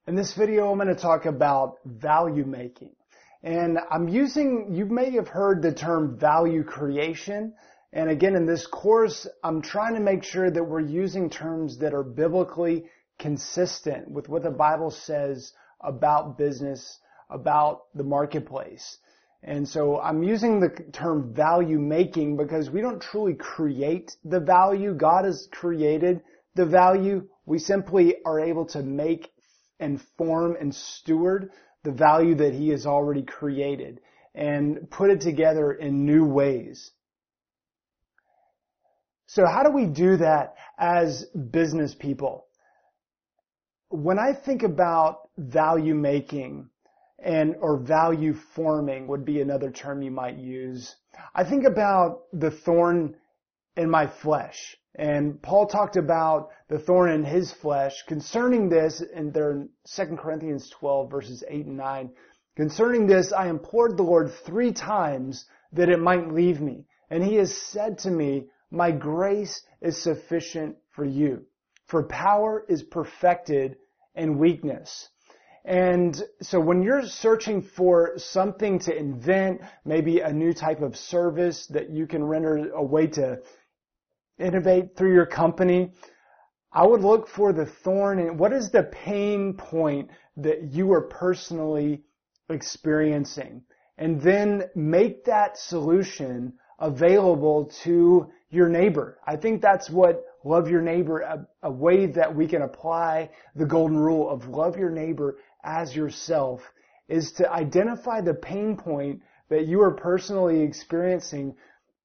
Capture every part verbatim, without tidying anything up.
In this video, I'm going to talk about value making. And I'm using, you may have heard the term value creation. And again, in this course, I'm trying to make sure that we're using terms that are biblically consistent with what the Bible says about business, about the marketplace. And so I'm using the term value making because we don't truly create the value. God has created the value. We simply are able to make and form and steward the value that He has already created and put it together in new ways. So how do we do that as business people? When I think about value making and or value forming would be another term you might use, I think about the thorn in my flesh. And Paul talked about the thorn in his flesh concerning this in there in Second Corinthians twelve verses eight and nine. Concerning this, I implored the Lord three times that it might leave me. And He has said to me, my grace is sufficient for you. For power is perfected in weakness. And so when you're searching for something to invent, maybe a new type of service that you can render, a way to innovate through your company, I would look for the thorn and what is the pain point that you are personally experiencing, and then make that solution available to your neighbor. I think that's what love your neighbor, a, a way that we can apply the golden rule of love your neighbor as yourself, is to identify the pain point that you are personally experiencing.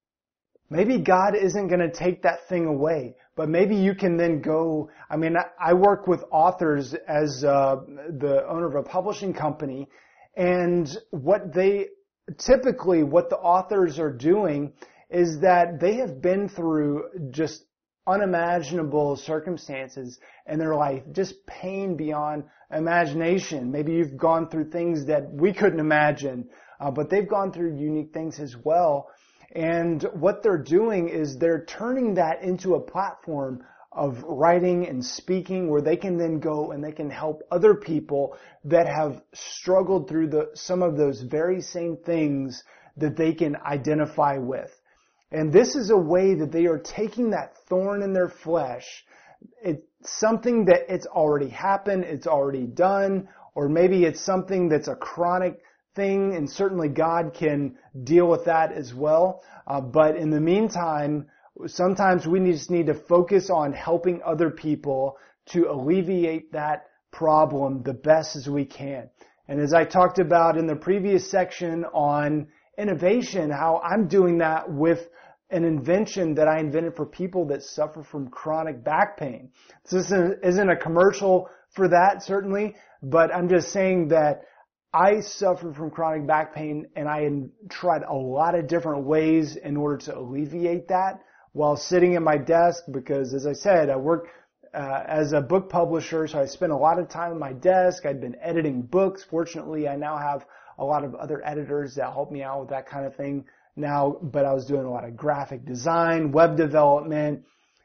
Maybe God isn't going to take that thing away, but maybe you can then go, I mean, I work with authors as uh, the owner of a publishing company, and what they, typically what the authors are doing is that they have been through just unimaginable circumstances in their life, just pain beyond imagination. Maybe you've gone through things that we couldn't imagine, uh, but they've gone through unique things as well. And what they're doing is they're turning that into a platform of writing and speaking where they can then go and they can help other people that have struggled through the, some of those very same things that they can identify with. And this is a way that they are taking that thorn in their flesh. It's something that it's already happened, it's already done, or maybe it's something that's a chronic thing, and certainly God can deal with that as well. Uh, but in the meantime, sometimes we just need to focus on helping other people to alleviate that problem the best as we can. And as I talked about in the previous section on innovation, how I'm doing that with an invention that I invented for people that suffer from chronic back pain. This isn't a commercial for that, certainly, but I'm just saying that I suffer from chronic back pain, and I tried a lot of different ways in order to alleviate that while sitting at my desk because, as I said, I work uh, as a book publisher, so I spent a lot of time at my desk. I'd been editing books. Fortunately, I now have a lot of other editors that help me out with that kind of thing now, but I was doing a lot of graphic design, web development,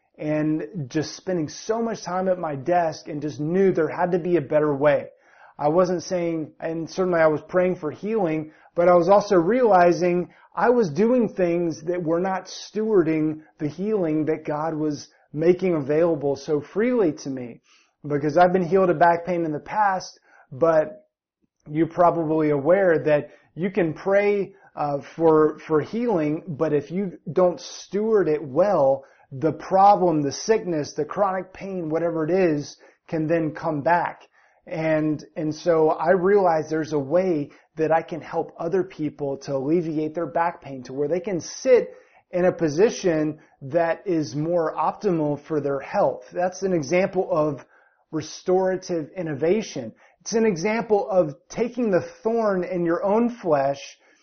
and just spending so much time at my desk and just knew there had to be a better way. I wasn't saying, and certainly I was praying for healing, but I was also realizing I was doing things that were not stewarding the healing that God was making available so freely to me. Because I've been healed of back pain in the past, but you're probably aware that you can pray uh, for for healing, but if you don't steward it well, the problem, the sickness, the chronic pain, whatever it is, can then come back. And, and so I realized there's a way that I can help other people to alleviate their back pain to where they can sit in a position that is more optimal for their health. That's an example of restorative innovation. It's an example of taking the thorn in your own flesh.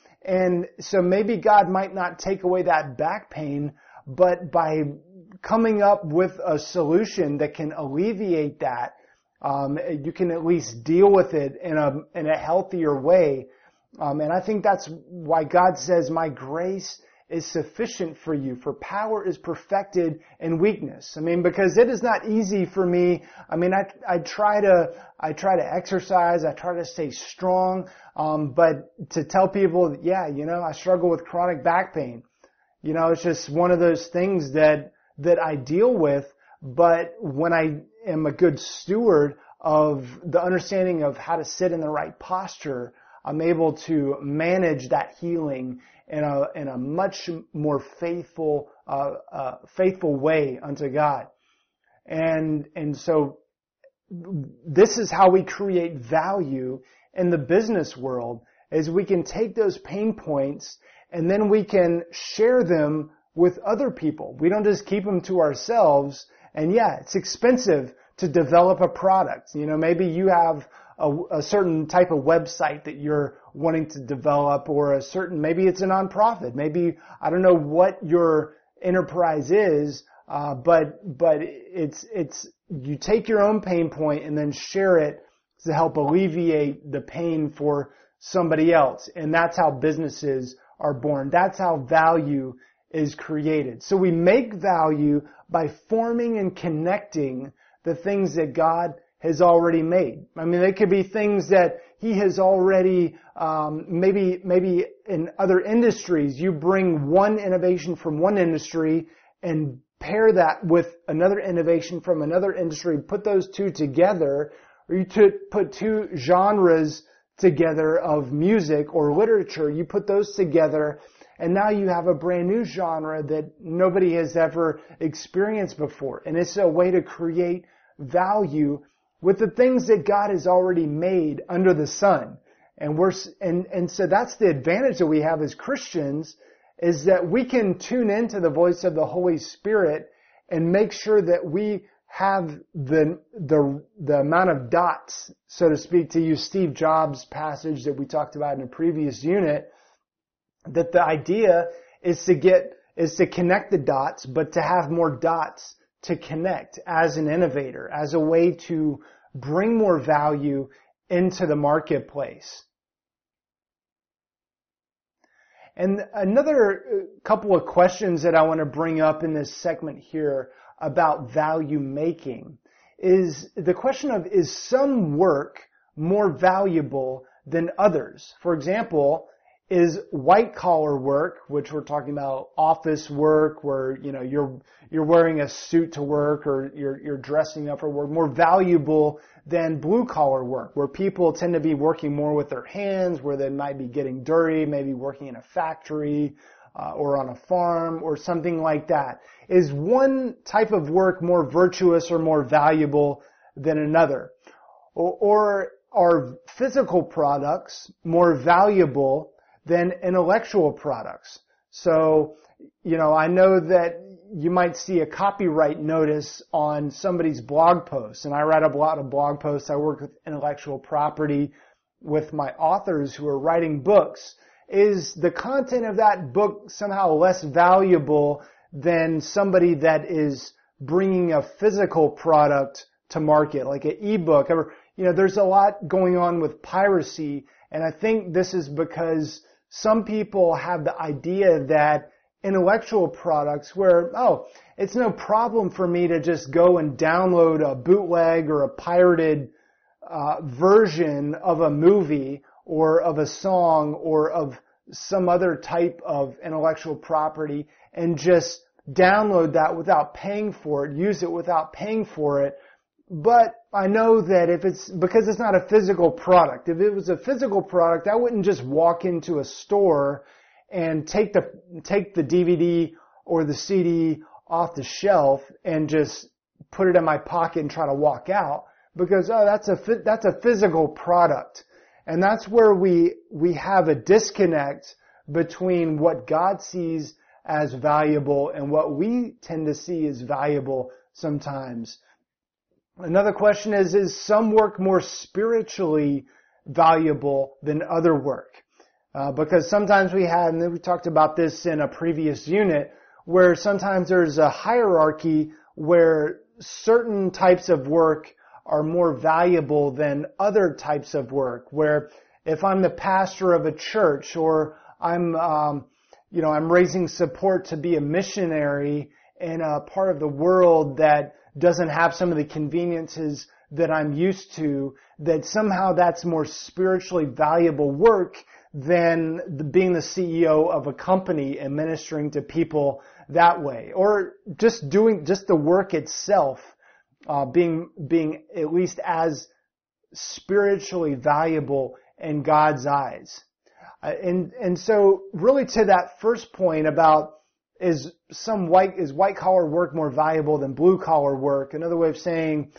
And so maybe God might not take away that back pain, but by coming up with a solution that can alleviate that, Um, you can at least deal with it in a in a healthier way. Um, and I think that's why God says, my grace is sufficient for you, for power is perfected in weakness. I mean, because it is not easy for me. I mean, I, I try to, I try to exercise, I try to stay strong, um, but to tell people, yeah, you know, I struggle with chronic back pain. You know, it's just one of those things that, that I deal with, but when I am a good steward of the understanding of how to sit in the right posture, I'm able to manage that healing in a in a much more faithful uh, uh, faithful way unto God, and and so this is how we create value in the business world. Is we can take those pain points and then we can share them with other people. We don't just keep them to ourselves. And yeah, it's expensive to develop a product. You know, maybe you have a, a certain type of website that you're wanting to develop, or a certain, maybe it's a nonprofit. Maybe, I don't know what your enterprise is, uh, but, but it's, it's, you take your own pain point and then share it to help alleviate the pain for somebody else. And that's how businesses are born. That's how value is created. So we make value by forming and connecting the things that God has already made. I mean, they could be things that He has already, um, maybe, maybe in other industries, you bring one innovation from one industry and pair that with another innovation from another industry, put those two together, or you to put two genres together of music or literature, you put those together, and now you have a brand new genre that nobody has ever experienced before. And it's a way to create value with the things that God has already made under the sun. And we're, and, and so that's the advantage that we have as Christians, is that we can tune into the voice of the Holy Spirit and make sure that we have the, the, the amount of dots, so to speak, to use Steve Jobs' passage that we talked about in a previous unit, that the idea is to get, is to connect the dots, but to have more dots to connect as an innovator, as a way to bring more value into the marketplace. And another couple of questions that I want to bring up in this segment here about value making is the question of, is some work more valuable than others? For example, is white collar work, which we're talking about office work, where, you know, you're, you're wearing a suit to work, or you're, you're dressing up for work, more valuable than blue collar work, where people tend to be working more with their hands, where they might be getting dirty, maybe working in a factory, uh, or on a farm, or something like that? Is one type of work more virtuous or more valuable than another? Or, or are physical products more valuable than intellectual products? So, you know, I know that you might see a copyright notice on somebody's blog post, and I write a lot of blog posts. I work with intellectual property with my authors who are writing books. Is the content of that book somehow less valuable than somebody that is bringing a physical product to market, like an ebook? Or, you know, there's a lot going on with piracy, and I think this is because some people have the idea that intellectual products where, oh, it's no problem for me to just go and download a bootleg or a pirated uh, version of a movie or of a song or of some other type of intellectual property and just download that without paying for it, use it without paying for it. But I know that if it's, because it's not a physical product, if it was a physical product, I wouldn't just walk into a store and take the, take the D V D or the C D off the shelf and just put it in my pocket and try to walk out, because, oh, that's a, that's a physical product. And that's where we, we have a disconnect between what God sees as valuable and what we tend to see as valuable sometimes. Another question is, is some work more spiritually valuable than other work? Uh, because sometimes we had, and we talked about this in a previous unit, where sometimes there's a hierarchy where certain types of work are more valuable than other types of work. Where if I'm the pastor of a church, or I'm, um, you know, I'm raising support to be a missionary in a part of the world that doesn't have some of the conveniences that I'm used to, that somehow that's more spiritually valuable work than the, being the C E O of a company and ministering to people that way. Or just doing, just the work itself, uh, being, being at least as spiritually valuable in God's eyes. Uh, and, and so really to that first point about is some white, is white collar work more valuable than blue collar work? Another way of saying,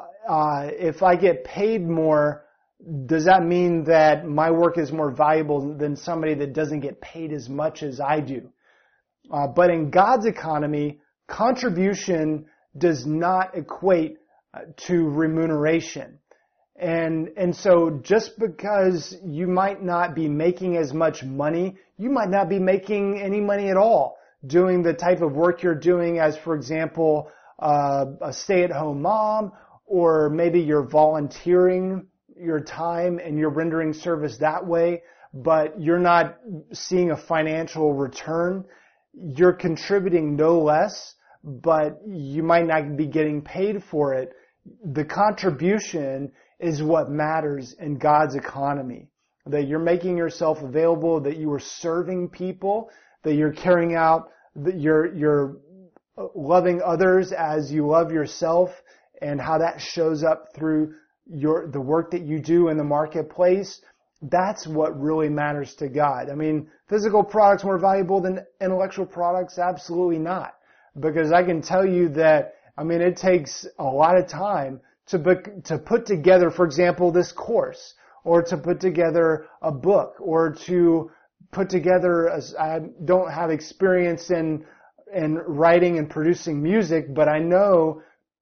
uh, if I get paid more, does that mean that my work is more valuable than somebody that doesn't get paid as much as I do? Uh, but in God's economy, contribution does not equate uh, to remuneration. And, and so just because you might not be making as much money, you might not be making any money at all doing the type of work you're doing as, for example, uh, a stay-at-home mom, or maybe you're volunteering your time and you're rendering service that way, but you're not seeing a financial return. You're contributing no less, but you might not be getting paid for it. The contribution is what matters in God's economy. That you're making yourself available, that you are serving people, that you're carrying out, that you're, you're loving others as you love yourself, and how that shows up through your, the work that you do in the marketplace. That's what really matters to God. I mean, physical products more valuable than intellectual products? Absolutely not. Because I can tell you that, I mean, it takes a lot of time to, to put together, for example, this course, or to put together a book, or to put together, a, I don't have experience in, in writing and producing music, but I know,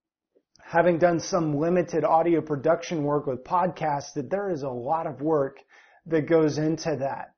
having done some limited audio production work with podcasts, that there is a lot of work that goes into that.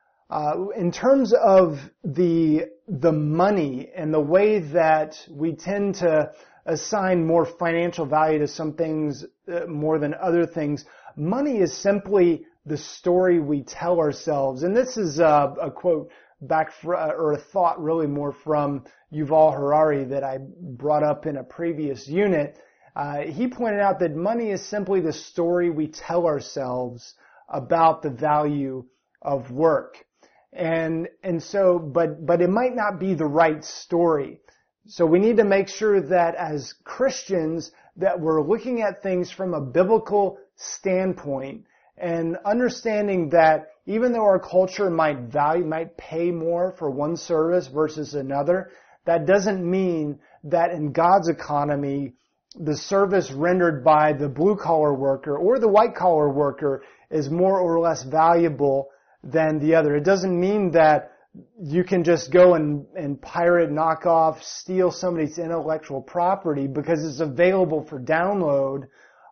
Uh, in terms of the, the money and the way that we tend to assign more financial value to some things uh, more than other things, money is simply the story we tell ourselves. And this is a, a quote back for, or a thought really more from Yuval Harari that I brought up in a previous unit. Uh, he pointed out that money is simply the story we tell ourselves about the value of work. And, and so, but, but it might not be the right story. So we need to make sure that as Christians that we're looking at things from a biblical standpoint and understanding that even though our culture might value, might pay more for one service versus another, that doesn't mean that in God's economy, the service rendered by the blue-collar worker or the white-collar worker is more or less valuable than the other. It doesn't mean that you can just go and, and pirate, knock off, steal somebody's intellectual property because it's available for download,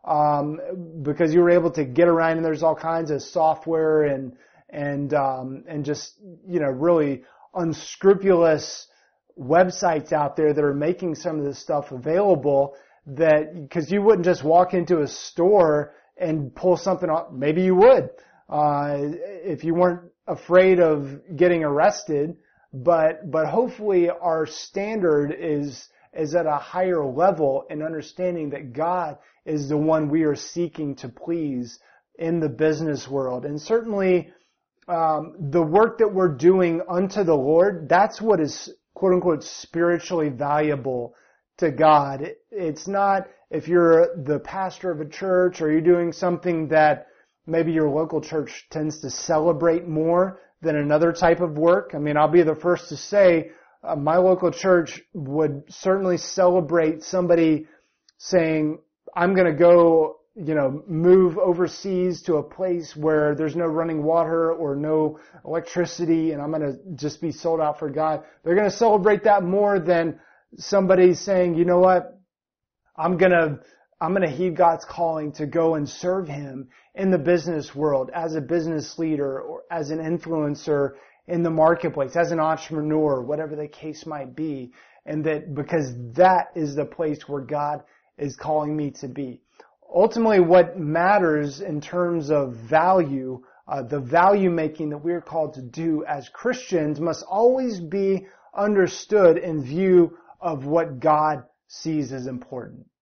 um, because you were able to get around, and there's all kinds of software and and um, and just, you know, really unscrupulous websites out there that are making some of this stuff available. That because you wouldn't just walk into a store and pull something off. Maybe you would, uh, if you weren't afraid of getting arrested. But but hopefully our standard is is at a higher level in understanding that God is the one we are seeking to please in the business world. And certainly um, the work that we're doing unto the Lord, that's what is quote unquote spiritually valuable to God. It, it's not if you're the pastor of a church or you're doing something that maybe your local church tends to celebrate more than another type of work. I mean, I'll be the first to say uh, my local church would certainly celebrate somebody saying, I'm going to go, you know, move overseas to a place where there's no running water or no electricity, and I'm going to just be sold out for God. They're going to celebrate that more than somebody saying, you know what, I'm going to I'm going to heed God's calling to go and serve Him in the business world as a business leader or as an influencer in the marketplace, as an entrepreneur, whatever the case might be. And that because that is the place where God is calling me to be. Ultimately, what matters in terms of value Uh, the value making that we're called to do as Christians must always be understood in view of what God sees as important.